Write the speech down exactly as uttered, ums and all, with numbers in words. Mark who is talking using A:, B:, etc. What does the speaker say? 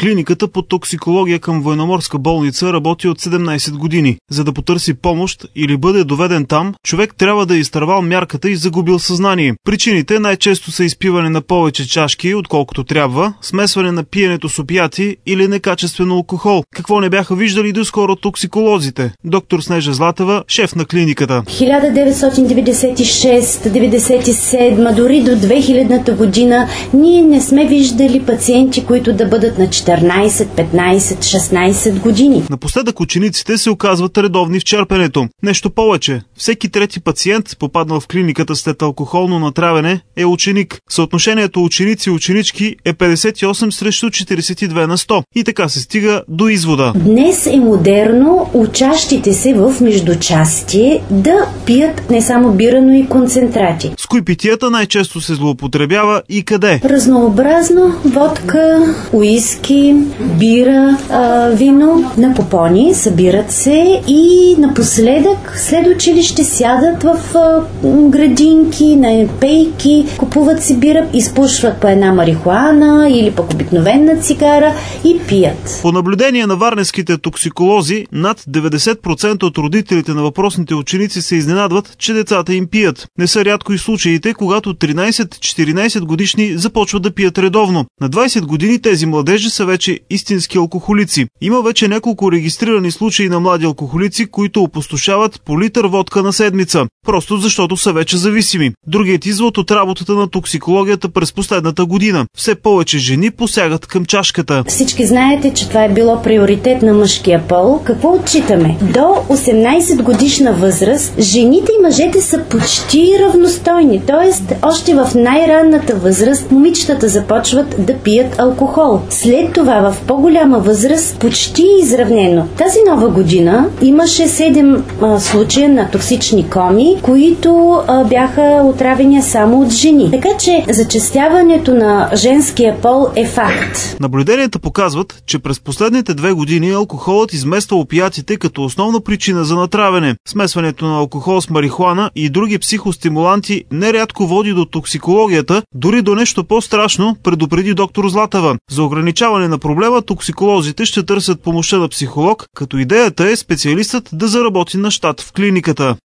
A: Клиниката по токсикология към Военноморска болница работи от седемнайсет години. За да потърси помощ или бъде доведен там, човек трябва да е изтървал мярката и загубил съзнание. Причините най-често са изпиване на повече чашки, отколкото трябва, смесване на пиенето с опияти или некачествено алкохол. Какво не бяха виждали доскоро токсиколозите? Доктор Снежа Златева, шеф на клиниката.
B: хиляда деветстотин деветдесет и шеста, деветдесет и седма, дори до две хилядната година ние не сме виждали пациенти, които да бъдат на четиринайсет, петнайсет, шестнайсет години.
A: Напоследък учениците се оказват редовни в черпенето. Нещо повече, всеки трети пациент, попаднал в клиниката след алкохолно натравяне, е ученик. Съотношението ученици и ученички е петдесет и осем срещу четирийсет и две на сто. И така се стига до извода.
B: Днес е модерно учащите се в междучастие да пият не само бира, но и концентрати.
A: С кои питията най-често се злоупотребява и къде?
B: Разнообразно, водка, уиски, бира, а, вино, на попони, събират се и напоследък след училище сядат в а, градинки, на пейки, купуват си бира, изпушват по една марихуана или пък обикновена цигара и пият.
A: По наблюдение на варненските токсиколози, над деветдесет процента от родителите на въпросните ученици се изненадват, че децата им пият. Не са рядко и случаите, когато тринайсет-четиринайсет годишни започват да пият редовно. На двайсет години тези младежи са вече истински алкохолици. Има вече няколко регистрирани случаи на млади алкохолици, които опустошават по литър водка на седмица, просто защото са вече зависими. Другият извод от работата на токсикологията през последната година. Все повече жени посягат към чашката.
B: Всички знаете, че това е било приоритет на мъжкия пол. Какво отчитаме? До осемнайсет годишна възраст жените и мъжете са почти равностойни, т.е. още в най-ранната възраст момичетата започват да пият алкохол. След това в по-голяма възраст почти изравнено. Тази нова година имаше седем а, случая на токсични коми, които а, бяха отравени само от жени. Така че зачестяването на женския пол е факт.
A: Наблюденията показват, че през последните две години алкохолът измества опиатите като основна причина за натравяне. Смесването на алкохол с марихуана и други психостимуланти нерядко води до токсикологията, дори до нещо по-страшно, предупреди доктор Златева. За ограничаване на проблема токсиколозите ще търсят помощта на психолог, като идеята е специалистът да заработи на щат в клиниката.